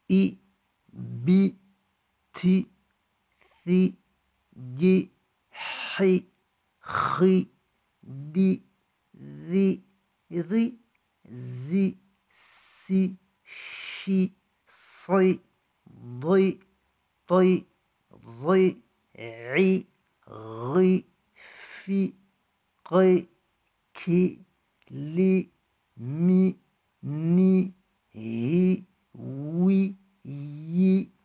I, bi, ti, thi, gi, hi, khi, di, zi, ri, zi, si, shi, si, ضي, طي, ضي, عي, غي, في, قي, كي, لي, مي, ني, هي, وي, يي.